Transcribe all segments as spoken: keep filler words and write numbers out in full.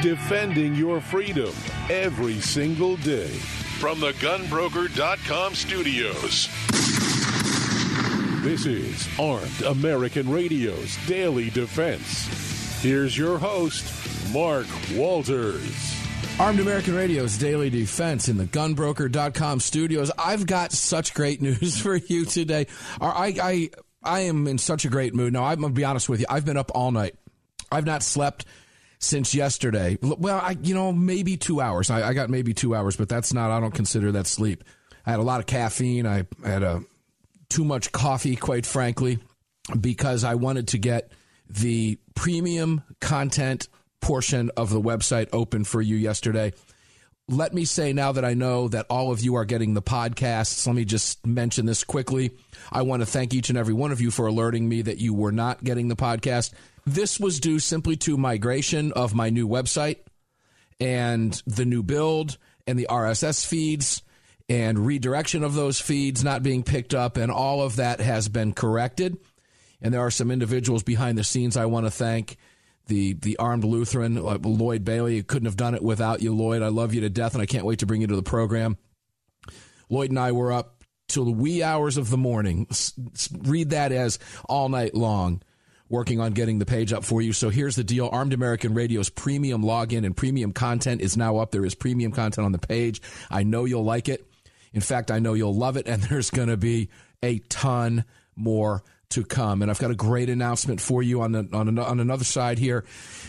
defending your freedom every single day. From the gun broker dot com studios, this is Armed American Radio's Daily Defense. Here's your host, Mark Walters. Armed American Radio's Daily Defense in the gun broker dot com studios. I've got such great news for you today. I, I, I am in such a great mood. Now, I'm going to be honest with you. I've been up all night. I've not slept since yesterday. Well, I, you know, maybe two hours. I, I got maybe two hours, but that's not, I don't consider that sleep. I had a lot of caffeine. I had a, too much coffee, quite frankly, because I wanted to get the premium content portion of the website open for you yesterday. Let me say now that I know that all of you are getting the podcasts, let me just mention this quickly. I want to thank each and every one of you for alerting me that you were not getting the podcast. This was due simply to migration of my new website and the new build and the R S S feeds and redirection of those feeds not being picked up, and all of that has been corrected. And there are some individuals behind the scenes I want to thank. The the Armed Lutheran, uh, Lloyd Bailey, couldn't have done it without you, Lloyd. I love you to death, and I can't wait to bring you to the program. Lloyd and I were up till the wee hours of the morning. S- read that as all night long, working on getting the page up for you. So here's the deal. Armed American Radio's premium login and premium content is now up. There is premium content on the page. I know you'll like it. In fact, I know you'll love it, and there's going to be a ton more to come. And I've got a great announcement for you on the on, an, on another side here.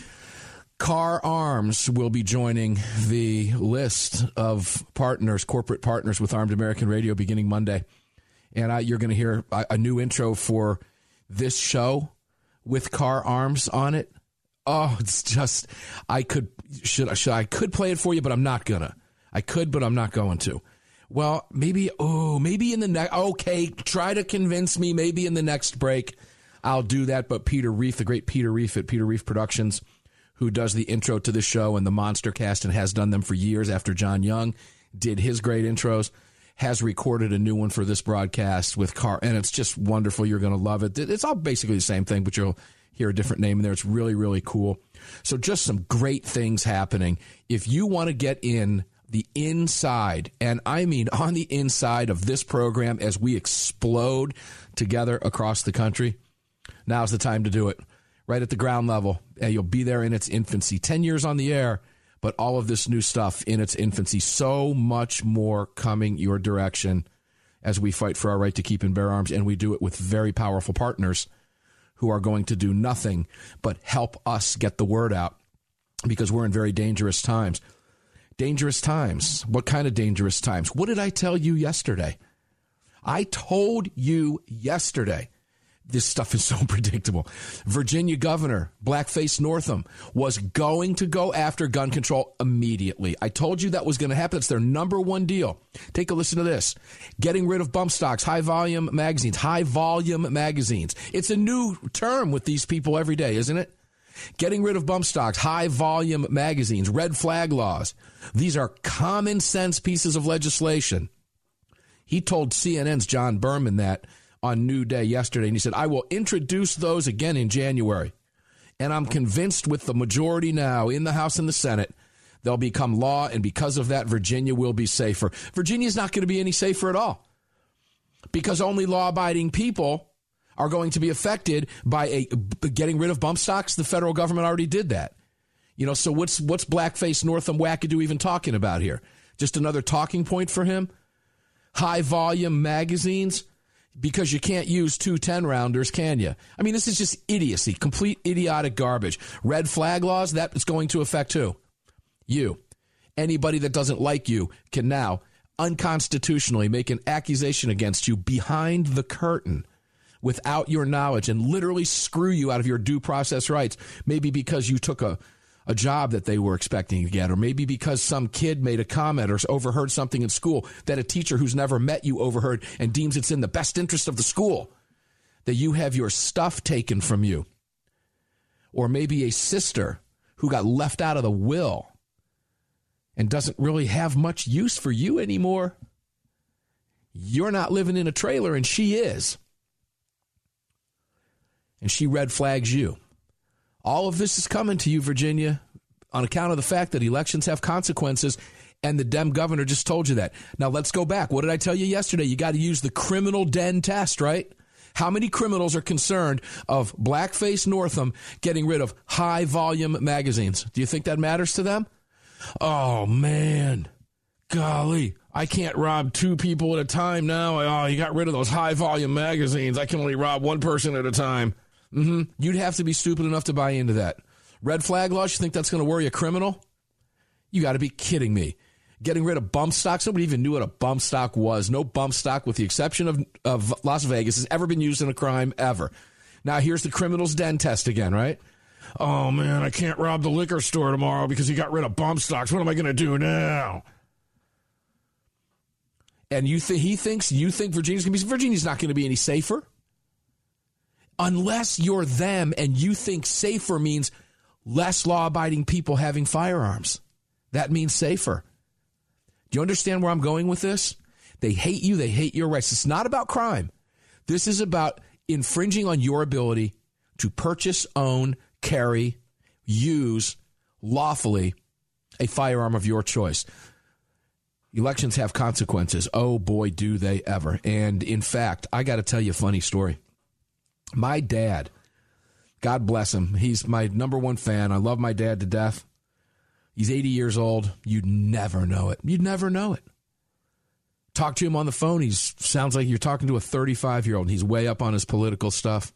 Kahr Arms will be joining the list of partners, corporate partners with Armed American Radio beginning Monday. And I, you're going to hear a, a new intro for this show with Kahr Arms on it. Oh, it's just, I could, should, should I could play it for you, but I'm not going to. I could, but I'm not going to. Well, maybe, oh, maybe in the next, okay, try to convince me, maybe in the next break I'll do that. But Peter Reef, the great Peter Reef at Peter Reef Productions, who does the intro to the show and the Monster Cast and has done them for years after John Young did his great intros, has recorded a new one for this broadcast with Kahr, and it's just wonderful. You're going to love it. It's all basically the same thing, but you'll hear a different name in there. It's really, really cool. So just some great things happening. If you want to get in the inside, and I mean on the inside of this program as we explode together across the country, now's the time to do it. Right at the ground level, and you'll be there in its infancy. Ten years on the air, but all of this new stuff in its infancy. So much more coming your direction as we fight for our right to keep and bear arms, and we do it with very powerful partners who are going to do nothing but help us get the word out, because we're in very dangerous times. Dangerous times. What kind of dangerous times? What did I tell you yesterday? I told you yesterday. This stuff is so predictable. Virginia Governor Blackface Northam was going to go after gun control immediately. I told you that was going to happen. It's their number one deal. Take a listen to this. Getting rid of bump stocks, high-volume magazines, high-volume magazines. It's a new term with these people every day, isn't it? Getting rid of bump stocks, high-volume magazines, red flag laws. These are common sense pieces of legislation. He told C N N's John Berman that on New Day yesterday, and he said, I will introduce those again in January. And I'm convinced with the majority now in the House and the Senate, they'll become law, and because of that, Virginia will be safer. Virginia's not going to be any safer at all, because only law-abiding people are going to be affected by a getting rid of bump stocks. The federal government already did that. You know, so what's what's Blackface Northam wackadoo even talking about here? Just another talking point for him? High-volume magazines? Because you can't use two ten-rounders, can you? I mean, this is just idiocy, complete idiotic garbage. Red flag laws, that is going to affect who? You. Anybody that doesn't like you can now unconstitutionally make an accusation against you behind the curtain without your knowledge and literally screw you out of your due process rights, maybe because you took a, a job that they were expecting to get, or maybe because some kid made a comment or overheard something in school that a teacher who's never met you overheard and deems it's in the best interest of the school that you have your stuff taken from you. Or maybe a sister who got left out of the will and doesn't really have much use for you anymore. You're not living in a trailer, and she is. And she red flags you. All of this is coming to you, Virginia, on account of the fact that elections have consequences, and the Dem governor just told you that. Now, let's go back. What did I tell you yesterday? You got to use the criminal den test, right? How many criminals are concerned of Blackface Northam getting rid of high-volume magazines? Do you think that matters to them? Oh, man. Golly, I can't rob two people at a time now. Oh, you got rid of those high-volume magazines. I can only rob one person at a time. Mm-hmm. You'd have to be stupid enough to buy into that. Red flag laws, you think that's going to worry a criminal? You got to be kidding me. Getting rid of bump stocks? Nobody even knew what a bump stock was. No bump stock, with the exception of, of Las Vegas, has ever been used in a crime ever. Now, here's the criminal's den test again, right? Oh, man, I can't rob the liquor store tomorrow because he got rid of bump stocks. What am I going to do now? And you think he thinks you think Virginia's going to be Virginia's not going to be any safer unless you're them and you think safer means less law-abiding people having firearms. That means safer. Do you understand where I'm going with this? They hate you. They hate your rights. It's not about crime. This is about infringing on your ability to purchase, own, carry, use lawfully a firearm of your choice. Elections have consequences. Oh, boy, do they ever. And, in fact, I got to tell you a funny story. My dad, God bless him, he's my number one fan. I love my dad to death. He's eighty years old. You'd never know it. You'd never know it. Talk to him on the phone. He sounds like you're talking to a thirty-five-year-old. He's way up on his political stuff.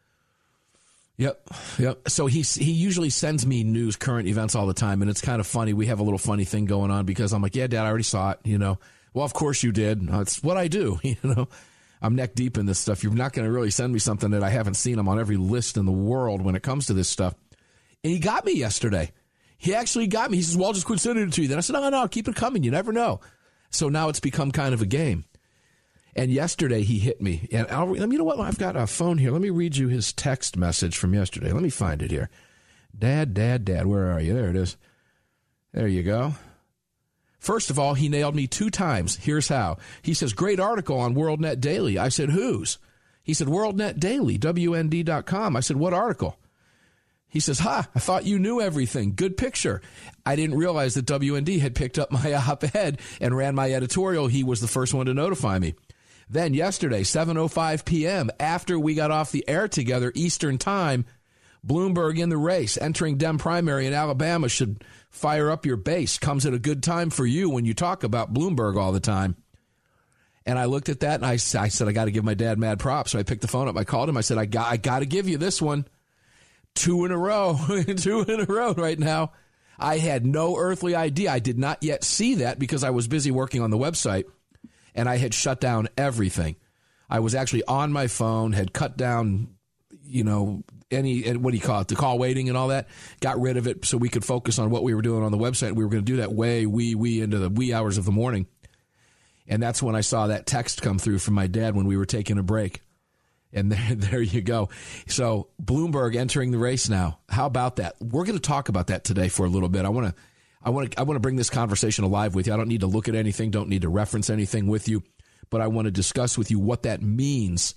Yep, yep. So he he usually sends me news, current events all the time, and it's kind of funny. We have a little funny thing going on because I'm like, yeah, Dad, I already saw it, you know. Well, of course you did. It's what I do, you know. I'm neck deep in this stuff. You're not going to really send me something that I haven't seen. I'm on every list in the world when it comes to this stuff. And he got me yesterday. He actually got me. He says, well, I'll just quit sending it to you. Then I said, no, no, keep it coming. You never know. So now it's become kind of a game. And yesterday he hit me. And I'll, you know what? I've got a phone here. Let me read you his text message from yesterday. Let me find it here. Dad, Dad, Dad, where are you? There it is. There you go. First of all, he nailed me two times. Here's how. He says, great article on WorldNet Daily. I said, whose? He said, WorldNet Daily, W N D dot com. I said, what article? He says, ha, I thought you knew everything. Good picture. I didn't realize that W N D had picked up my op-ed and ran my editorial. He was the first one to notify me. Then yesterday, seven oh five p.m., after we got off the air together, Eastern Time, Bloomberg in the race, entering Dem primary in Alabama should fire up your base. Comes at a good time for you when you talk about Bloomberg all the time. And I looked at that and I, I said, I got to give my dad mad props. So I picked the phone up. I called him. I said, I got, I got to give you this one. Two in a row, two in a row right now. I had no earthly idea. I did not yet see that because I was busy working on the website and I had shut down everything. I was actually on my phone, had cut down, you know, any, what do you call it, the call waiting and all that, got rid of it so we could focus on what we were doing on the website. We were going to do that way, wee, wee into the wee hours of the morning. And that's when I saw that text come through from my dad when we were taking a break. And there, there you go. So Bloomberg entering the race now. How about that? We're going to talk about that today for a little bit. I want to, I want to, I want to bring this conversation alive with you. I don't need to look at anything, don't need to reference anything with you, but I want to discuss with you what that means.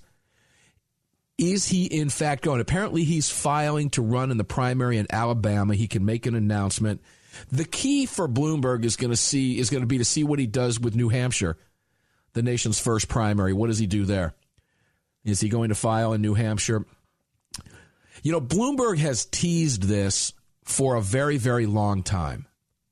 Is he in fact going? Apparently, he's filing to run in the primary in Alabama. He can make an announcement. The key for Bloomberg is going to see is going to be to see what he does with New Hampshire, the nation's first primary. What does he do there? Is he going to file in New Hampshire? You know, Bloomberg has teased this for a very, very long time.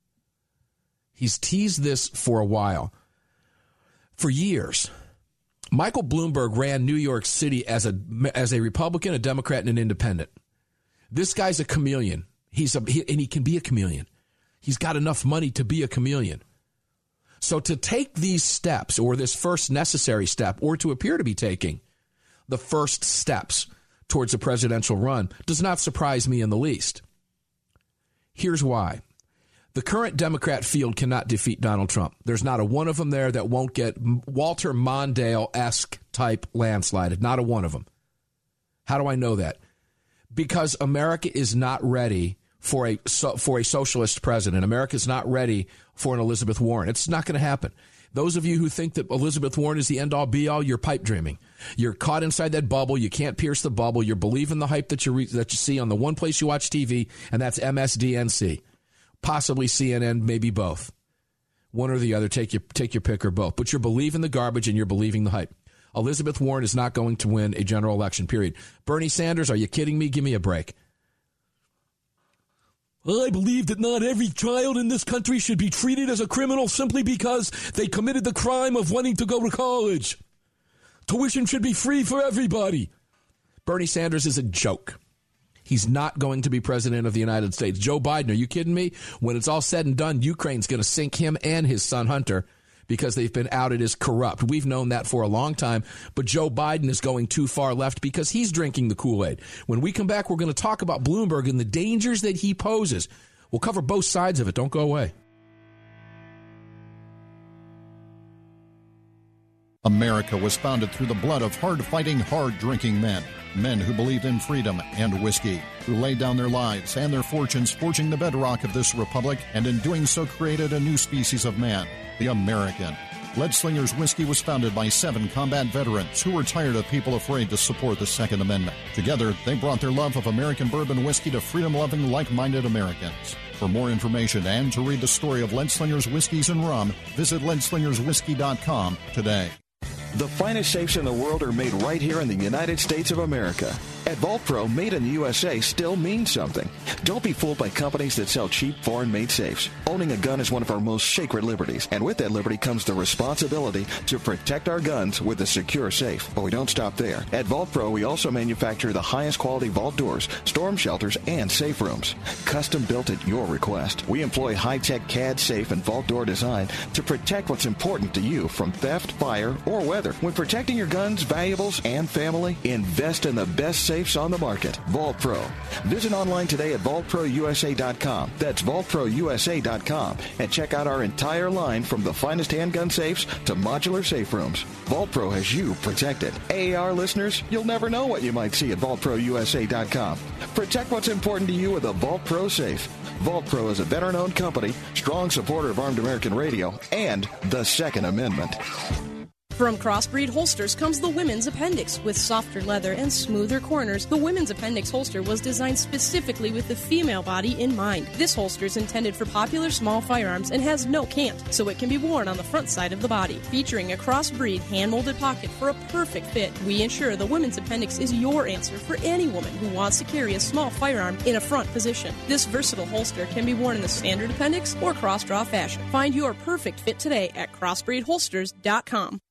He's teased this for a while. For years. Michael Bloomberg ran New York City as a as a Republican, a Democrat, and an independent. This guy's a chameleon. He's a, he, and he can be a chameleon. He's got enough money to be a chameleon. So to take these steps, or this first necessary step, or to appear to be taking the first steps towards a presidential run, does not surprise me in the least. Here's why. The current Democrat field cannot defeat Donald Trump. There's not a one of them there that won't get Walter Mondale-esque type landslide. Not a one of them. How do I know that? Because America is not ready for a for a socialist president. America is not ready for an Elizabeth Warren. It's not going to happen. Those of you who think that Elizabeth Warren is the end-all, be-all, you're pipe dreaming. You're caught inside that bubble. You can't pierce the bubble. You're believing the hype that you re- that you see on the one place you watch T V, and that's M S D N C. possibly C N N, maybe both. One or the other, take your, take your pick or both. But you're believing the garbage and you're believing the hype. Elizabeth Warren is not going to win a general election, period. Bernie Sanders, are you kidding me? Give me a break. I believe that not every child in this country should be treated as a criminal simply because they committed the crime of wanting to go to college. Tuition should be free for everybody. Bernie Sanders is a joke. He's not going to be president of the United States. Joe Biden, are you kidding me? When it's all said and done, Ukraine's going to sink him and his son Hunter because they've been outed as corrupt. We've known that for a long time, but Joe Biden is going too far left because he's drinking the Kool-Aid. When we come back, we're going to talk about Bloomberg and the dangers that he poses. We'll cover both sides of it. Don't go away. America was founded through the blood of hard-fighting, hard-drinking men. Men who believed in freedom and whiskey, who laid down their lives and their fortunes forging the bedrock of this republic, and in doing so created a new species of man, the American. Lead Slingers Whiskey was founded by seven combat veterans who were tired of people afraid to support the Second Amendment. Together, they brought their love of American bourbon whiskey to freedom-loving, like-minded Americans. For more information and to read the story of Lead Slingers Whiskeys and Rum, visit lead slingers whiskey dot com today. The finest safes in the world are made right here in the United States of America. At Vault Pro, made in the U S A still means something. Don't be fooled by companies that sell cheap, foreign-made safes. Owning a gun is one of our most sacred liberties, and with that liberty comes the responsibility to protect our guns with a secure safe. But we don't stop there. At Vault Pro, we also manufacture the highest quality vault doors, storm shelters, and safe rooms. Custom built at your request. We employ high-tech C A D safe and vault door design to protect what's important to you from theft, fire, or weather. When protecting your guns, valuables, and family, invest in the best safes on the market. Vault Pro. Visit online today at vault pro u s a dot com. That's vault pro u s a dot com. And check out our entire line from the finest handgun safes to modular safe rooms. Vault Pro has you protected. A A R listeners, you'll never know what you might see at vault pro u s a dot com. Protect what's important to you with a Vault Pro safe. Vault Pro is a veteran-owned company, strong supporter of Armed American Radio, and the Second Amendment. From Crossbreed Holsters comes the Women's Appendix. With softer leather and smoother corners, the Women's Appendix holster was designed specifically with the female body in mind. This holster is intended for popular small firearms and has no cant, so it can be worn on the front side of the body. Featuring a crossbreed hand-molded pocket for a perfect fit, we ensure the Women's Appendix is your answer for any woman who wants to carry a small firearm in a front position. This versatile holster can be worn in the standard appendix or cross-draw fashion. Find your perfect fit today at crossbreed holsters dot com.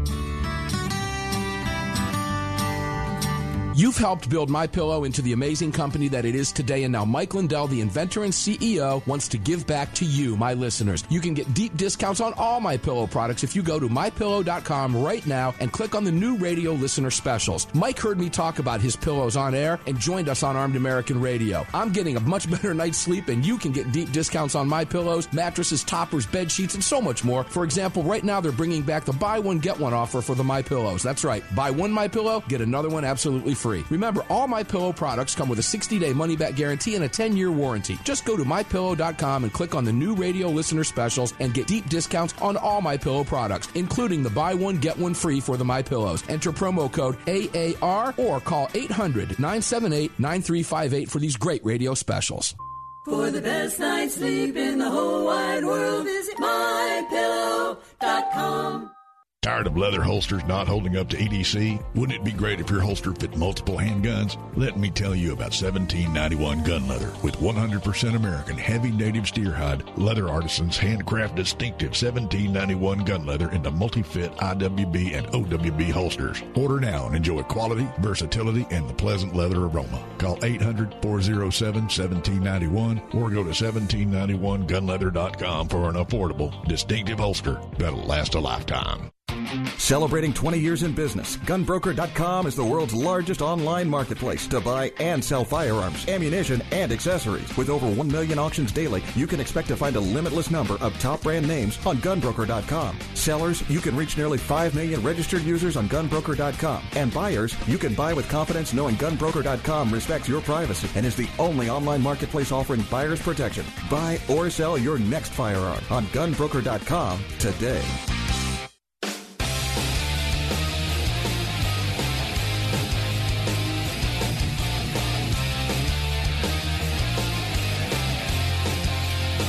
You've helped build MyPillow into the amazing company that it is today, and now Mike Lindell, the inventor and C E O, wants to give back to you, my listeners. You can get deep discounts on all MyPillow products if you go to my pillow dot com right now and click on the new radio listener specials. Mike heard me talk about his pillows on air and joined us on Armed American Radio. I'm getting a much better night's sleep, and you can get deep discounts on MyPillows, mattresses, toppers, bed sheets, and so much more. For example, right now they're bringing back the buy one, get one offer for the MyPillows. That's right. Buy one MyPillow, get another one absolutely free. Remember, all MyPillow products come with a sixty-day money-back guarantee and a ten-year warranty. Just go to my pillow dot com and click on the new radio listener specials and get deep discounts on all MyPillow products, including the buy one, get one free for the MyPillows. Enter promo code A A R or call eight hundred, nine seven eight, nine three five eight for these great radio specials. For the best night's sleep in the whole wide world, visit my pillow dot com. Tired of leather holsters not holding up to E D C? Wouldn't it be great if your holster fit multiple handguns? Let me tell you about seventeen ninety-one Gun Leather. With one hundred percent American heavy native steer hide, Leather Artisans handcraft distinctive seventeen ninety-one Gun Leather into multi-fit I W B and O W B holsters. Order now and enjoy quality, versatility, and the pleasant leather aroma. Call eight hundred, four oh seven, one seven nine one or go to seventeen ninety-one gun leather dot com for an affordable, distinctive holster that'll last a lifetime. Celebrating twenty years in business, gun broker dot com is the world's largest online marketplace to buy and sell firearms, ammunition, and accessories. With over one million auctions daily, you can expect to find a limitless number of top brand names on gun broker dot com. Sellers, you can reach nearly five million registered users on gun broker dot com. And buyers, you can buy with confidence knowing gun broker dot com respects your privacy and is the only online marketplace offering buyers protection. Buy or sell your next firearm on gun broker dot com today.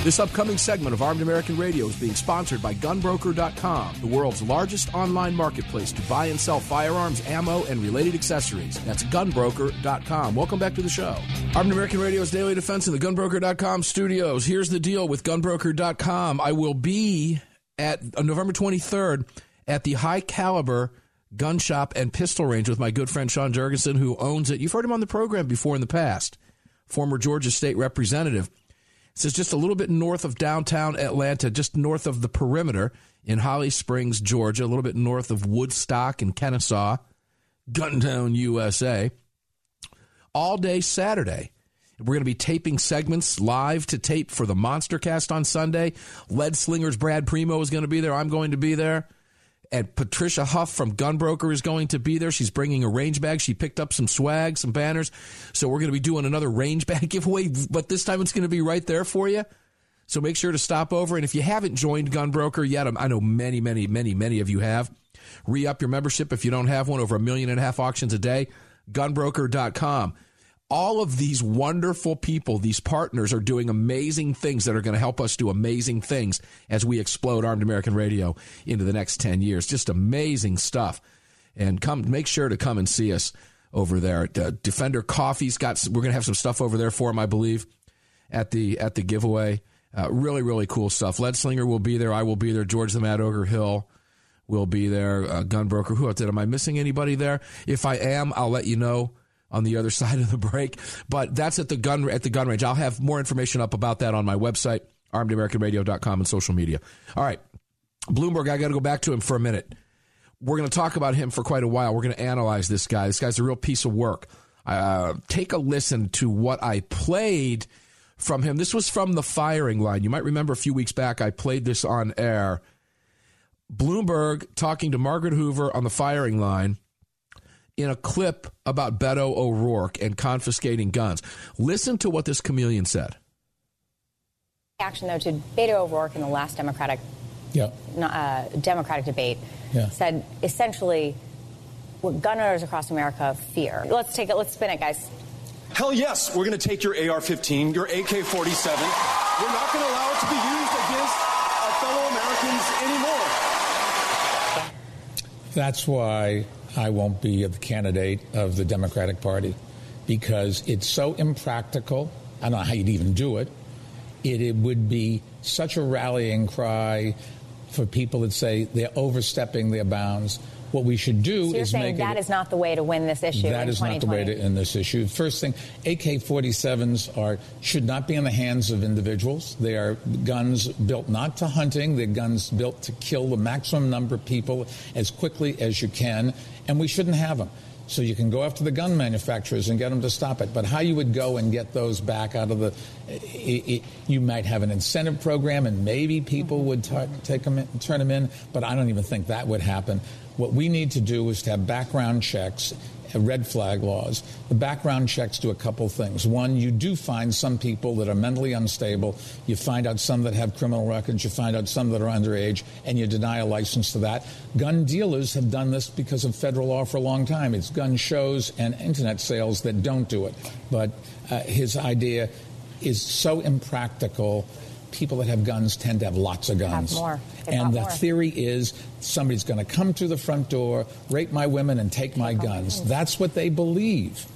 This upcoming segment of Armed American Radio is being sponsored by gun broker dot com, the world's largest online marketplace to buy and sell firearms, ammo, and related accessories. That's gun broker dot com. Welcome back to the show. Armed American Radio's Daily Defense in the gun broker dot com studios. Here's the deal with gun broker dot com. I will be at uh, November twenty-third at the High Caliber Gun Shop and Pistol Range with my good friend Sean Jurgensen, who owns it. You've heard him on the program before in the past. Former Georgia State Representative. This is just a little bit north of downtown Atlanta, just north of the perimeter in Holly Springs, Georgia, a little bit north of Woodstock and Kennesaw, Guntown, U S A. All day Saturday. We're going to be taping segments live to tape for the Monster Cast on Sunday. Lead Slingers Brad Primo is going to be there. I'm going to be there. And Patricia Huff from Gunbroker is going to be there. She's bringing a range bag. She picked up some swag, some banners. So we're going to be doing another range bag giveaway, but this time it's going to be right there for you. So make sure to stop over. And if you haven't joined Gunbroker yet, I know many, many, many, many of you have. Re-up your membership if you don't have one. Over a million and a half auctions a day. gun broker dot com. All of these wonderful people, these partners, are doing amazing things that are going to help us do amazing things as we explode Armed American Radio into the next ten years. Just amazing stuff. And come, make sure to come and see us over there. Uh, Defender Coffee's got, we're going to have some stuff over there for them, I believe, at the at the giveaway. Uh, really, really cool stuff. Lead Slinger will be there. I will be there. George the Mad Ogre Hill will be there. Uh, Gunbroker. Who else did? Am I missing anybody there? If I am, I'll let you know on the other side of the break. But that's at the gun at the gun range. I'll have more information up about that on my website, armed american radio dot com, and social media. All right. Bloomberg, I got to go back to him for a minute. We're going to talk about him for quite a while. We're going to analyze this guy. This guy's a real piece of work. Uh, take a listen to what I played from him. This was from the firing line. You might remember a few weeks back I played this on air. Bloomberg talking to Margaret Hoover on the firing line in a clip about Beto O'Rourke and confiscating guns. Listen to what this chameleon said. Action, though, to Beto O'Rourke in the last Democratic yeah. uh, Democratic debate yeah. said essentially what gun owners across America fear. Let's take it. Let's spin it, guys. Hell yes, we're going to take your A R fifteen, your A K forty-seven. We're not going to allow it to be used against our fellow Americans anymore. That's why I won't be the candidate of the Democratic Party, because it's so impractical. I don't know how you'd even do it. It, it would be such a rallying cry for people that say they're overstepping their bounds. What we should do so you're is saying make that it, is not the way to win this issue. That in is not the way to end this issue. First thing, A K forty-sevens are should not be in the hands of individuals. They are guns built not to hunting. They're guns built to kill the maximum number of people as quickly as you can, and we shouldn't have them. So you can go after the gun manufacturers and get them to stop it. But how you would go and get those back out of the it, it, you might have an incentive program, and maybe people would t- take them in, turn them in, but I don't even think that would happen. What we need to do is to have background checks, red flag laws. The background checks do a couple things. One, you do find some people that are mentally unstable. You find out some that have criminal records. You find out some that are underage, and you deny a license to that. Gun dealers have done this because of federal law for a long time. It's gun shows and internet sales that don't do it. But uh, his idea is so impractical. People that have guns tend to have lots of guns. Have more. And the more. theory is somebody's going to come to the front door, rape my women, and take my guns. That's what they believe.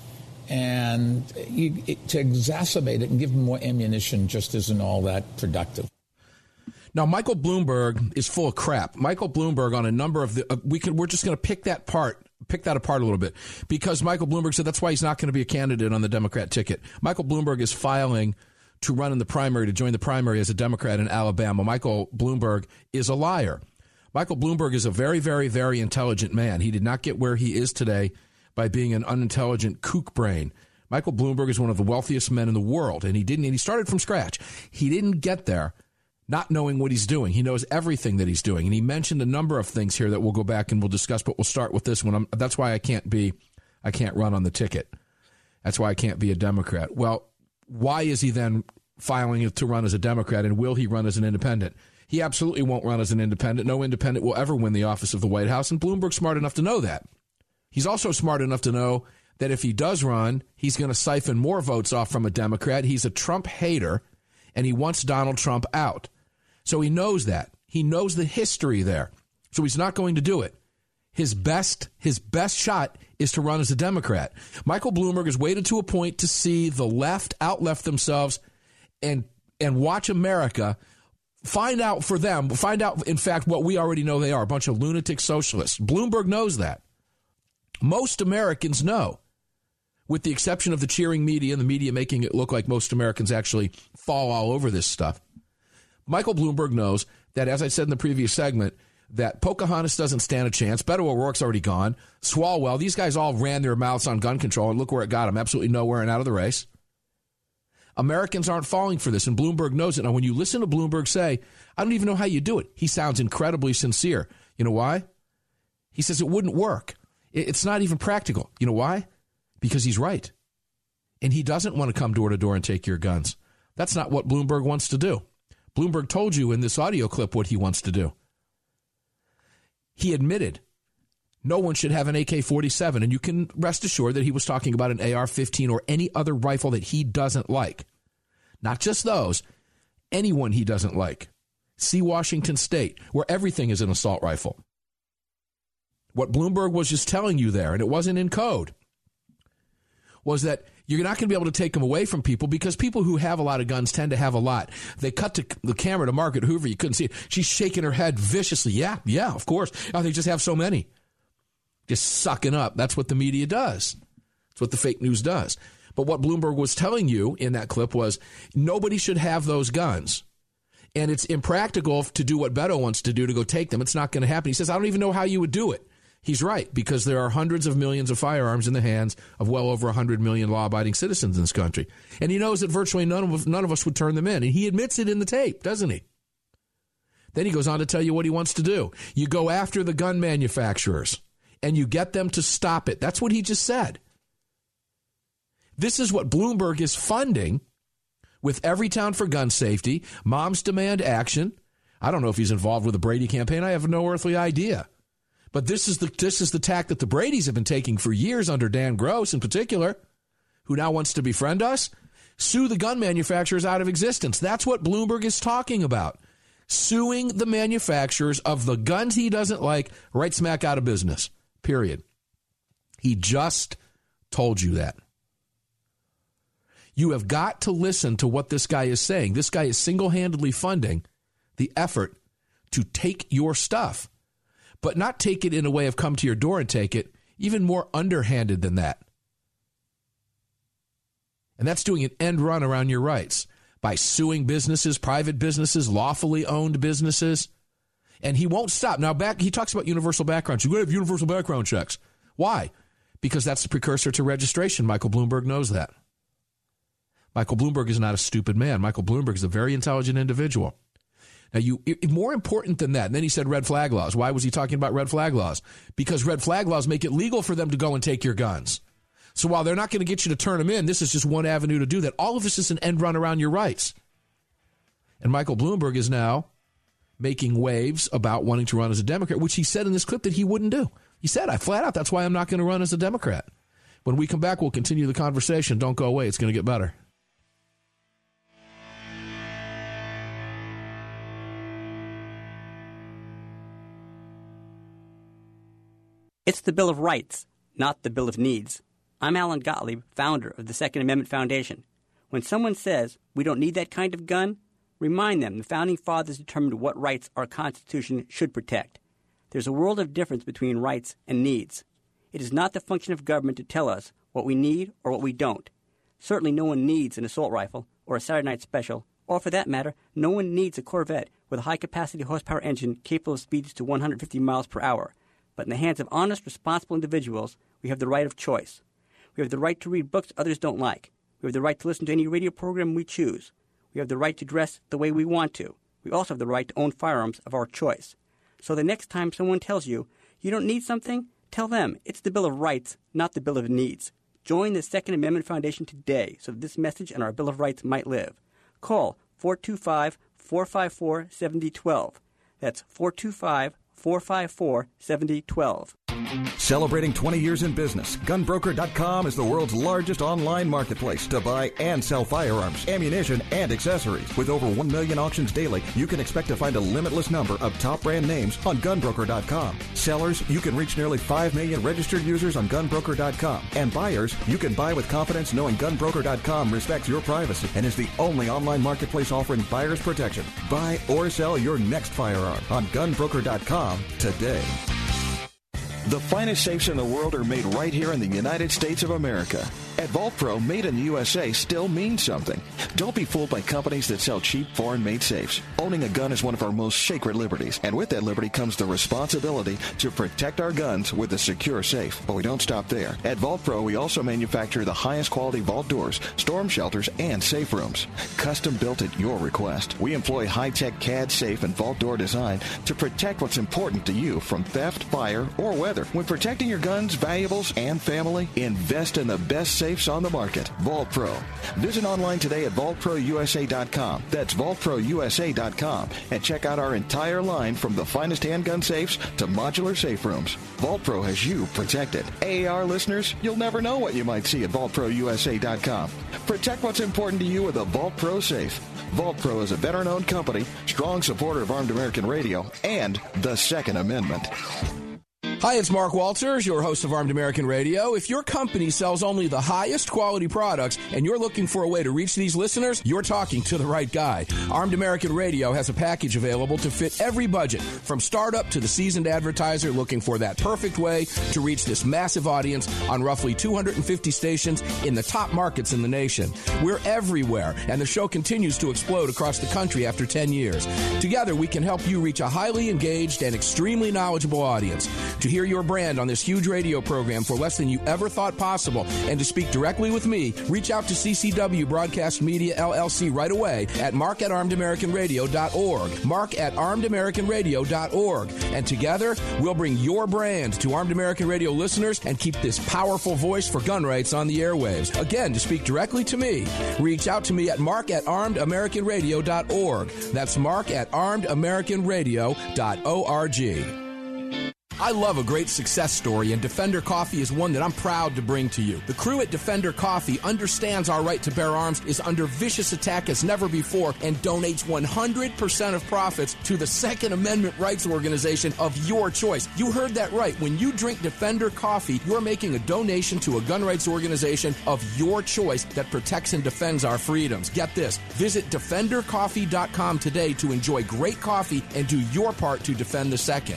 And you, it, to exacerbate it and give them more ammunition just isn't all that productive. Now, Michael Bloomberg is full of crap. Michael Bloomberg on a number of the uh, we can we're just going to pick that part, pick that apart a little bit, because Michael Bloomberg said that's why he's not going to be a candidate on the Democrat ticket. Michael Bloomberg is filing to run in the primary, to join the primary as a Democrat in Alabama. Michael Bloomberg is a liar. Michael Bloomberg is a very, very, very intelligent man. He did not get where he is today by being an unintelligent kook brain. Michael Bloomberg is one of the wealthiest men in the world, and he didn't. And he started from scratch. He didn't get there not knowing what he's doing. He knows everything that he's doing, and he mentioned a number of things here that we'll go back and we'll discuss. But we'll start with this one. I'm, that's why I can't be, I can't run on the ticket. That's why I can't be a Democrat. Well, why is he then filing to run as a Democrat, and will he run as an independent? He absolutely won't run as an independent. No independent will ever win the office of the White House, and Bloomberg's smart enough to know that. He's also smart enough to know that if he does run, he's going to siphon more votes off from a Democrat. He's a Trump hater, and he wants Donald Trump out. So he knows that. He knows the history there. So he's not going to do it. His best his best shot is to run as a Democrat. Michael Bloomberg has waited to a point to see the left out-left themselves and and watch America find out for them, find out, in fact, what we already know they are, a bunch of lunatic socialists. Bloomberg knows that. Most Americans know, with the exception of the cheering media and the media making it look like most Americans actually fall all over this stuff. Michael Bloomberg knows that, as I said in the previous segment, that Pocahontas doesn't stand a chance. Beto O'Rourke's already gone. Swalwell, these guys all ran their mouths on gun control, and look where it got them. Absolutely nowhere and out of the race. Americans aren't falling for this, and Bloomberg knows it. Now, when you listen to Bloomberg say, I don't even know how you do it, he sounds incredibly sincere. You know why? He says it wouldn't work. It's not even practical. You know why? Because he's right. And he doesn't want to come door to door and take your guns. That's not what Bloomberg wants to do. Bloomberg told you in this audio clip what he wants to do. He admitted no one should have an A K forty-seven, and you can rest assured that he was talking about an A R fifteen or any other rifle that he doesn't like. Not just those, anyone he doesn't like. See Washington State, where everything is an assault rifle. What Bloomberg was just telling you there, and it wasn't in code, was that you're not going to be able to take them away from people because people who have a lot of guns tend to have a lot. They cut to the camera to Margaret Hoover. You couldn't see it. She's shaking her head viciously. Yeah, yeah, of course. Oh, they just have so many. Just sucking up. That's what the media does. That's what the fake news does. But what Bloomberg was telling you in that clip was nobody should have those guns. And it's impractical to do what Beto wants to do, to go take them. It's not going to happen. He says, I don't even know how you would do it. He's right, because there are hundreds of millions of firearms in the hands of well over one hundred million law-abiding citizens in this country. And he knows that virtually none of, none of us would turn them in. And he admits it in the tape, doesn't he? Then he goes on to tell you what he wants to do. You go after the gun manufacturers, and you get them to stop it. That's what he just said. This is what Bloomberg is funding with Everytown for Gun Safety, Moms Demand Action. I don't know if he's involved with the Brady campaign. I have no earthly idea. But this is the this is the tack that the Bradys have been taking for years under Dan Gross in particular, who now wants to befriend us. Sue the gun manufacturers out of existence. That's what Bloomberg is talking about. Suing the manufacturers of the guns he doesn't like right smack out of business. Period. He just told you that. You have got to listen to what this guy is saying. This guy is single-handedly funding the effort to take your stuff, but not take it in a way of come to your door and take it, even more underhanded than that. And that's doing an end run around your rights by suing businesses, private businesses, lawfully owned businesses. And he won't stop. Now, back he talks about universal background checks. You're going to have universal background checks. Why? Because that's the precursor to registration. Michael Bloomberg knows that. Michael Bloomberg is not a stupid man. Michael Bloomberg is a very intelligent individual. Now, you more important than that, and then he said red flag laws. Why was he talking about red flag laws? Because red flag laws make it legal for them to go and take your guns. So while they're not going to get you to turn them in, this is just one avenue to do that. All of this is an end run around your rights. And Michael Bloomberg is now making waves about wanting to run as a Democrat, which he said in this clip that he wouldn't do. He said, I flat out, that's why I'm not going to run as a Democrat. When we come back, we'll continue the conversation. Don't go away. It's going to get better. It's the Bill of Rights, not the Bill of Needs. I'm Alan Gottlieb, founder of the Second Amendment Foundation. When someone says we don't need that kind of gun, remind them the Founding Fathers determined what rights our Constitution should protect. There's a world of difference between rights and needs. It is not the function of government to tell us what we need or what we don't. Certainly no one needs an assault rifle or a Saturday Night Special, or for that matter, no one needs a Corvette with a high-capacity horsepower engine capable of speeds to one hundred fifty miles per hour. But in the hands of honest, responsible individuals, we have the right of choice. We have the right to read books others don't like. We have the right to listen to any radio program we choose. We have the right to dress the way we want to. We also have the right to own firearms of our choice. So the next time someone tells you you don't need something, tell them it's the Bill of Rights, not the Bill of Needs. Join the Second Amendment Foundation today so that this message and our Bill of Rights might live. Call four two five, four five four, seven zero one two. That's four two five, four five four, seven zero one two. Celebrating twenty years in business, gun broker dot com is the world's largest online marketplace to buy and sell firearms, ammunition, and accessories. With over one million auctions daily, you can expect to find a limitless number of top brand names on gun broker dot com. Sellers, you can reach nearly five million registered users on gun broker dot com. And buyers, you can buy with confidence knowing gun broker dot com respects your privacy and is the only online marketplace offering buyers protection. Buy or sell your next firearm on gun broker dot com today. The finest safes in the world are made right here in the United States of America. At Vault Pro, made in the U S A still means something. Don't be fooled by companies that sell cheap, foreign-made safes. Owning a gun is one of our most sacred liberties, and with that liberty comes the responsibility to protect our guns with a secure safe. But we don't stop there. At Vault Pro, we also manufacture the highest quality vault doors, storm shelters, and safe rooms. Custom built at your request. We employ high-tech C A D safe and vault door design to protect what's important to you from theft, fire, or weather. When protecting your guns, valuables, and family, invest in the best safes on the market. Vault Pro. Visit online today at vault pro u s a dot com. That's vault pro u s a dot com. And check out our entire line from the finest handgun safes to modular safe rooms. Vault Pro has you protected. A A R listeners, you'll never know what you might see at vault pro u s a dot com. Protect what's important to you with a Vault Pro safe. Vault Pro is a veteran-owned company, strong supporter of Armed American Radio, and the Second Amendment. Hi, it's Mark Walters, your host of Armed American Radio. If your company sells only the highest quality products and you're looking for a way to reach these listeners, you're talking to the right guy. Armed American Radio has a package available to fit every budget, from startup to the seasoned advertiser looking for that perfect way to reach this massive audience on roughly two hundred fifty stations in the top markets in the nation. We're everywhere, and the show continues to explode across the country after ten years. Together, we can help you reach a highly engaged and extremely knowledgeable audience. To hear your brand on this huge radio program for less than you ever thought possible and to speak directly with me, reach out to C C W Broadcast Media, L L C right away at mark at armed american radio dot org. Mark at armed american radio dot org. And together, we'll bring your brand to Armed American Radio listeners and keep this powerful voice for gun rights on the airwaves. Again, to speak directly to me, reach out to me at mark at armed american radio dot org. That's mark at armed american radio dot org. I love a great success story, and Defender Coffee is one that I'm proud to bring to you. The crew at Defender Coffee understands our right to bear arms is under vicious attack as never before and donates one hundred percent of profits to the Second Amendment rights organization of your choice. You heard that right. When you drink Defender Coffee, you're making a donation to a gun rights organization of your choice that protects and defends our freedoms. Get this. Visit defender coffee dot com today to enjoy great coffee and do your part to defend the Second.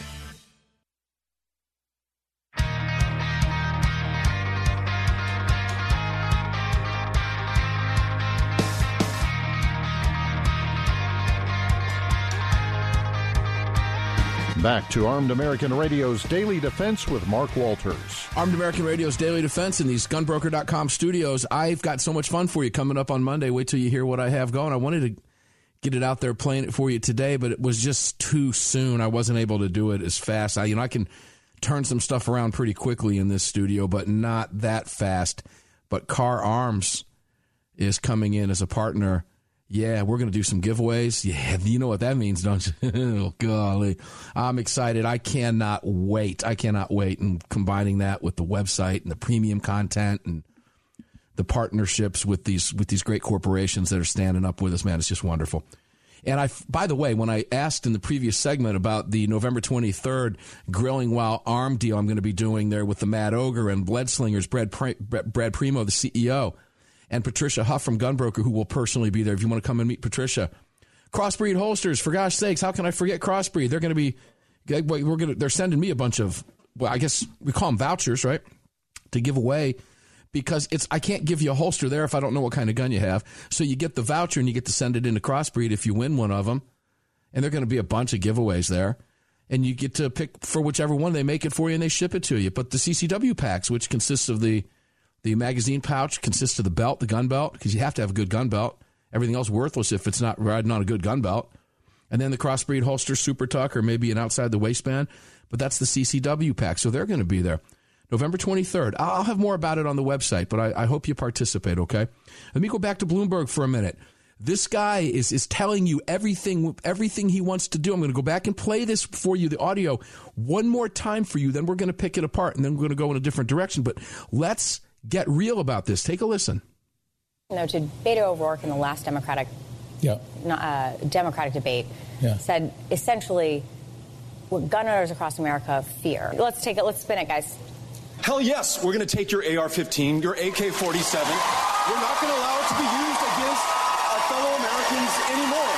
Back to Armed American Radio's Daily Defense with Mark Walters. Armed American Radio's Daily Defense in these gun broker dot com studios. I've got so much fun for you coming up on Monday. Wait till you hear what I have going. I wanted to get it out there playing it for you today, but it was just too soon. I wasn't able to do it as fast. I, you know, I can turn some stuff around pretty quickly in this studio, but not that fast. But Car Arms is coming in as a partner. Yeah, we're going to do some giveaways. Yeah, you know what that means, don't you? Oh, golly. I'm excited. I cannot wait. I cannot wait. And combining that with the website and the premium content and the partnerships with these with these great corporations that are standing up with us, man, it's just wonderful. And I, by the way, when I asked in the previous segment about the November twenty-third Grilling While Armed deal I'm going to be doing there with the Mad Ogre and Bled Slingers, Brad, Brad Primo, the C E O, and Patricia Huff from Gunbroker, who will personally be there if you want to come and meet Patricia. Crossbreed Holsters, for gosh sakes, how can I forget Crossbreed? They're going to be, we're going to, they're sending me a bunch of, well, I guess we call them vouchers, right, to give away, because it's, I can't give you a holster there if I don't know what kind of gun you have. So you get the voucher and you get to send it into Crossbreed if you win one of them. And they're going to be a bunch of giveaways there. And you get to pick for whichever one. They make it for you and they ship it to you. But the C C W packs, which consists of the The magazine pouch, consists of the belt, the gun belt, because you have to have a good gun belt. Everything else worthless if it's not riding on a good gun belt. And then the Crossbreed Holster Super Tuck, or maybe an outside the waistband. But that's the C C W pack, so they're going to be there. November twenty-third. I'll have more about it on the website, but I, I hope you participate, okay? Let me go back to Bloomberg for a minute. This guy is is telling you everything everything he wants to do. I'm going to go back and play this for you, the audio, one more time for you. Then we're going to pick it apart, and then we're going to go in a different direction. But let's get real about this. Take a listen. You know, to Beto O'Rourke in the last Democratic yeah. uh, Democratic debate yeah. said essentially what gun owners across America fear. Let's take it. Let's spin it, guys. Hell yes, we're going to take your A R fifteen, your A K forty-seven. We're not going to allow it to be used against our fellow Americans anymore.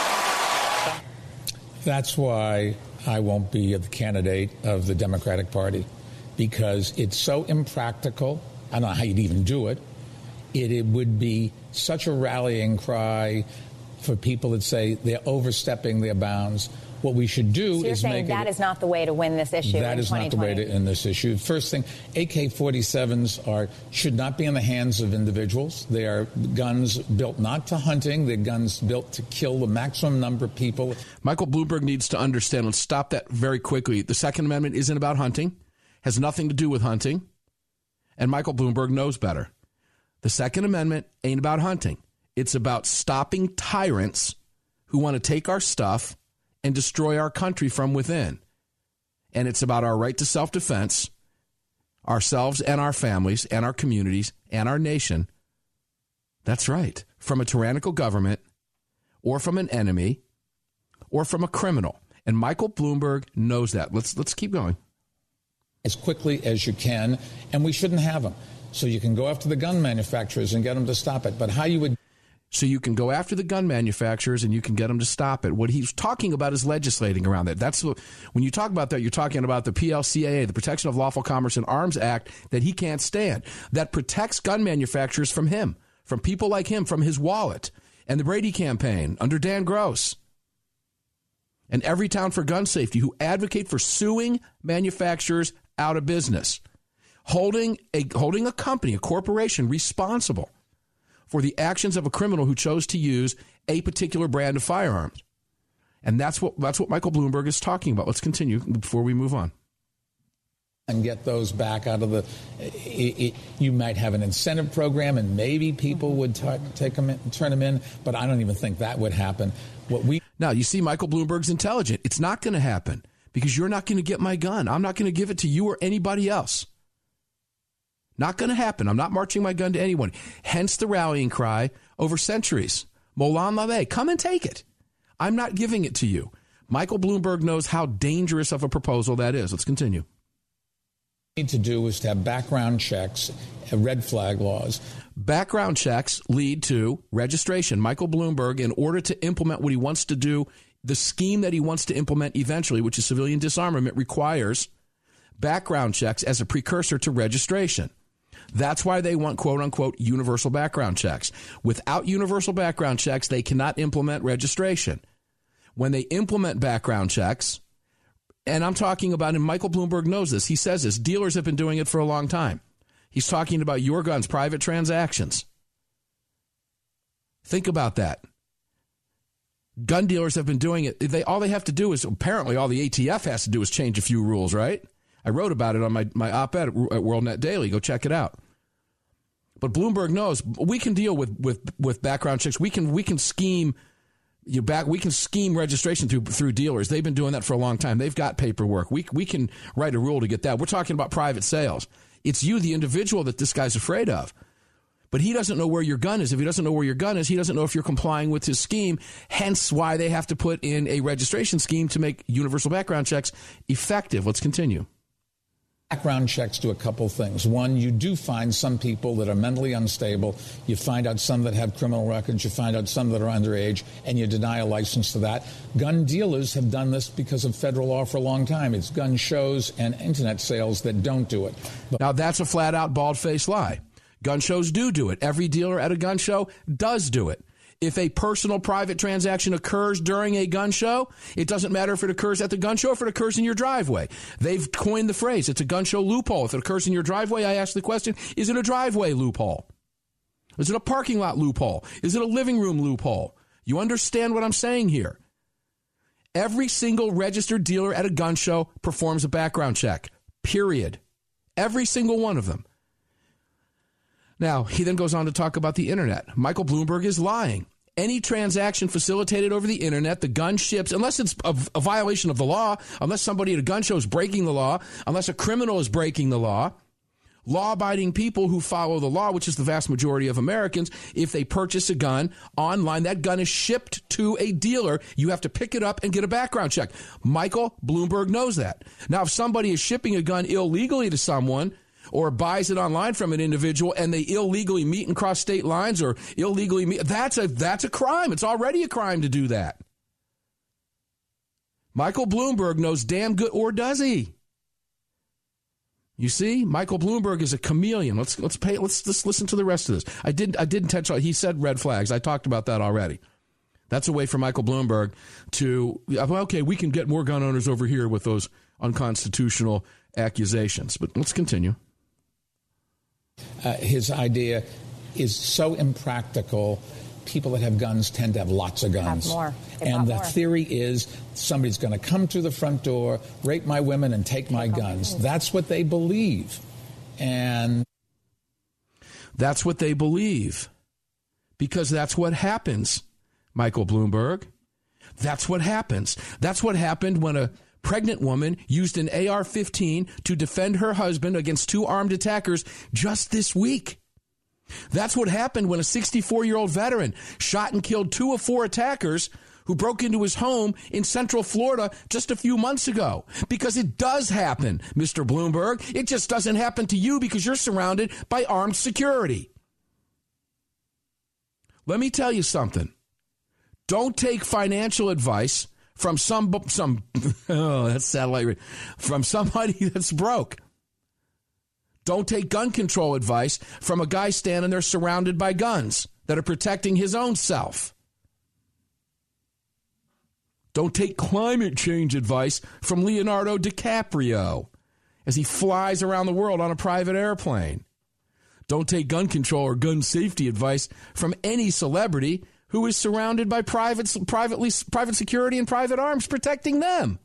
That's why I won't be the candidate of the Democratic Party, because it's so impractical. I don't know how you'd even do it. It, it would be such a rallying cry for people that say they're overstepping their bounds. What we should do so you're is saying make that it, is not the way to win this issue. That in is not the way to end this issue. First thing, A K forty-sevens are should not be in the hands of individuals. They are guns built not to hunting. They're guns built to kill the maximum number of people. Michael Bloomberg needs to understand. Let's stop that very quickly. The Second Amendment isn't about hunting, has nothing to do with hunting, and Michael Bloomberg knows better. The Second Amendment ain't about hunting. It's about stopping tyrants who want to take our stuff and destroy our country from within. And it's about our right to self-defense, ourselves and our families and our communities and our nation. That's right. From a tyrannical government or from an enemy or from a criminal. And Michael Bloomberg knows that. Let's let's keep going. As quickly as you can, and we shouldn't have them. So you can go after the gun manufacturers and get them to stop it. But how you would... So you can go after the gun manufacturers and you can get them to stop it. What he's talking about is legislating around that. That's what, when you talk about that, you're talking about the P L C A A, the Protection of Lawful Commerce and Arms Act, that he can't stand, that protects gun manufacturers from him, from people like him, from his wallet, and the Brady campaign under Dan Gross, and Everytown for Gun Safety, who advocate for suing manufacturers out of business, holding a holding a company, a corporation, responsible for the actions of a criminal who chose to use a particular brand of firearms. And that's what that's what Michael Bloomberg is talking about. Let's continue before we move on. And get those back out of the... It, it, you might have an incentive program, and maybe people would t- take them in, turn them in, but I don't even think that would happen. What we Now, you see, Michael Bloomberg's intelligent. It's not going to happen because you're not going to get my gun. I'm not going to give it to you or anybody else. Not going to happen. I'm not marching my gun to anyone. Hence the rallying cry over centuries. Molon Labe, come and take it. I'm not giving it to you. Michael Bloomberg knows how dangerous of a proposal that is. Let's continue. Need to do is to have background checks, red flag laws. Background checks lead to registration. Michael Bloomberg, in order to implement what he wants to do, the scheme that he wants to implement eventually, which is civilian disarmament, requires background checks as a precursor to registration. That's why they want, quote unquote, universal background checks. Without universal background checks, they cannot implement registration. When they implement background checks, and I'm talking about, and Michael Bloomberg knows this, he says this, dealers have been doing it for a long time. He's talking about your guns, private transactions. Think about that. Gun dealers have been doing it. They all they have to do is, apparently all the A T F has to do is change a few rules, right? I wrote about it on my, my op-ed at WorldNet Daily. Go check it out. But Bloomberg knows we can deal with, with, with background checks. We can we can scheme you back. We can scheme registration through through dealers. They've been doing that for a long time. They've got paperwork. We we can write a rule to get that. We're talking about private sales. It's you, the individual, that this guy's afraid of. But he doesn't know where your gun is. If he doesn't know where your gun is, he doesn't know if you're complying with his scheme, hence why they have to put in a registration scheme to make universal background checks effective. Let's continue. Background checks do a couple things. One, you do find some people that are mentally unstable. You find out some that have criminal records. You find out some that are underage, and you deny a license to that. Gun dealers have done this because of federal law for a long time. It's gun shows and internet sales that don't do it. But now, that's a flat-out, bald-faced lie. Gun shows do do it. Every dealer at a gun show does do it. If a personal private transaction occurs during a gun show, it doesn't matter if it occurs at the gun show or if it occurs in your driveway. They've coined the phrase, it's a gun show loophole. If it occurs in your driveway, I ask the question, is it a driveway loophole? Is it a parking lot loophole? Is it a living room loophole? You understand what I'm saying here? Every single registered dealer at a gun show performs a background check, period. Every single one of them. Now, he then goes on to talk about the internet. Michael Bloomberg is lying. Any transaction facilitated over the internet, the gun ships, unless it's a, a violation of the law, unless somebody at a gun show is breaking the law, unless a criminal is breaking the law, law-abiding people who follow the law, which is the vast majority of Americans, if they purchase a gun online, that gun is shipped to a dealer. You have to pick it up and get a background check. Michael Bloomberg knows that. Now, if somebody is shipping a gun illegally to someone or buys it online from an individual and they illegally meet and cross state lines or illegally meet, that's a, that's a crime. It's already a crime to do that. Michael Bloomberg knows damn good, or does he? You see, Michael Bloomberg is a chameleon. Let's let's pay. Let's let's listen to the rest of this. I did I didn't touch on. He said red flags. I talked about that already. That's a way for Michael Bloomberg to, okay, we can get more gun owners over here with those unconstitutional accusations. But let's continue. Uh, his idea is so impractical. People that have guns tend to have lots of guns. Have more. They and the more. theory is somebody's going to come through the front door, rape my women, and take my guns. That's what they believe. And that's what they believe. Because that's what happens, Michael Bloomberg. That's what happens. That's what happened when a pregnant woman used an A R fifteen to defend her husband against two armed attackers just this week. That's what happened when a sixty-four-year-old veteran shot and killed two of four attackers who broke into his home in Central Florida just a few months ago. Because it does happen, Mister Bloomberg. It just doesn't happen to you because you're surrounded by armed security. Let me tell you something. Don't take financial advice from some, some oh, that's satellite, from somebody that's broke. Don't take gun control advice from a guy standing there surrounded by guns that are protecting his own self. Don't take climate change advice from Leonardo DiCaprio as he flies around the world on a private airplane. Don't take gun control or gun safety advice from any celebrity who is surrounded by private, privately, private security and private arms protecting them.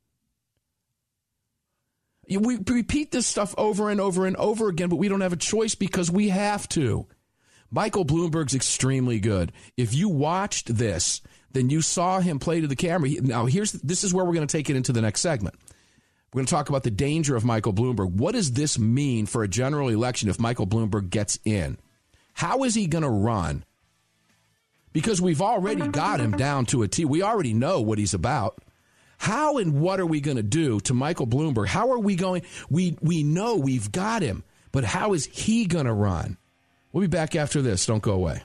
We repeat this stuff over and over and over again, but we don't have a choice because we have to. Michael Bloomberg's extremely good. If you watched this, then you saw him play to the camera. Now, here's this is where we're going to take it into the next segment. We're going to talk about the danger of Michael Bloomberg. What does this mean for a general election if Michael Bloomberg gets in? How is he going to run? Because we've already got him down to a T. We already know what he's about. How and what are we going to do to Michael Bloomberg? How are we going? We we know we've got him, but how is he going to run? We'll be back after this. Don't go away.